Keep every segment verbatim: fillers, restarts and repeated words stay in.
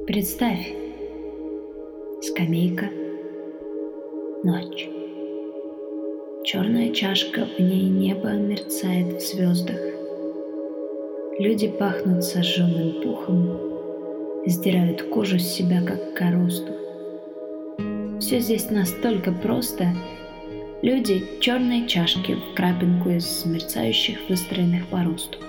Представь, скамейка, ночь. Черная чашка, в ней небо мерцает в звездах. Люди пахнут сожженным пухом, сдирают кожу с себя, как коросту. Все здесь настолько просто. Люди — черные чашки в крапинку из мерцающих, выстроенных по росту.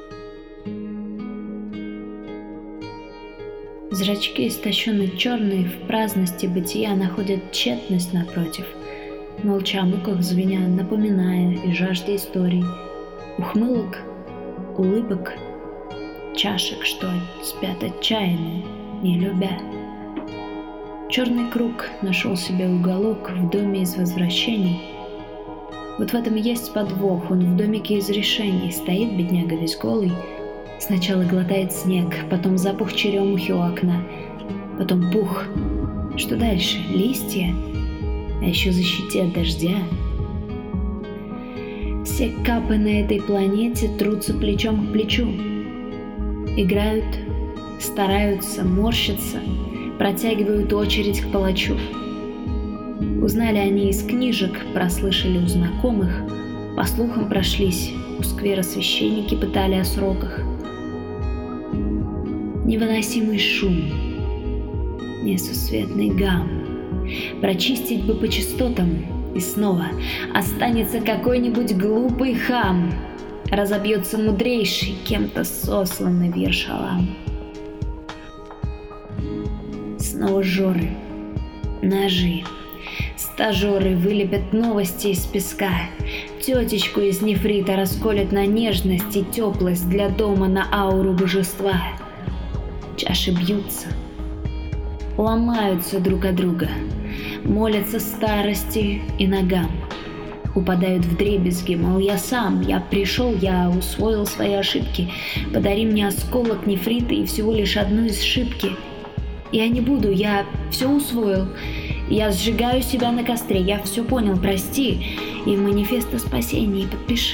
Зрачки, истощенно черные, в праздности бытия находят тщетность напротив, молча о муках звеня, напоминая и жажде историй, ухмылок, улыбок, чашек, что спят отчаянно, не любя. Черный круг нашел себе уголок в доме из возвращений. Вот в этом есть подвох, он в домике из решений, стоит бедняга весь голый. Сначала глотает снег, потом запах черемухи у окна, потом пух. Что дальше? Листья? А еще защите от дождя. Все капы на этой планете трутся плечом к плечу. Играют, стараются, морщатся, протягивают очередь к палачу. Узнали они из книжек, прослышали у знакомых, по слухам прошлись, у сквера священники пытали о сроках. Невыносимый шум, несусветный гам. Прочистить бы по частотам, и снова останется какой-нибудь глупый хам. Разобьется мудрейший, кем-то сосланный виршалам. Снова жоры, ножи. Стажеры вылепят новости из песка. Тетечку из нефрита расколят на нежность и теплость для дома, на ауру божества. Чаши бьются, ломаются друг от друга, молятся старости и ногам. Упадают вдребезги, мол, я сам, я пришел, я усвоил свои ошибки. Подари мне осколок нефрита и всего лишь одну из шибки. Я не буду, я все усвоил. Я сжигаю себя на костре, я все понял, прости. И манифест о спасении подпиши.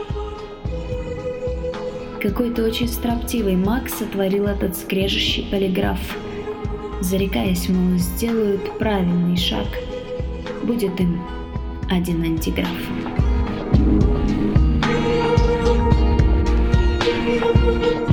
Какой-то очень строптивый маг сотворил этот скрежещий полиграф, зарекаясь, мол, сделают правильный шаг, будет им один антиграф. Thank you.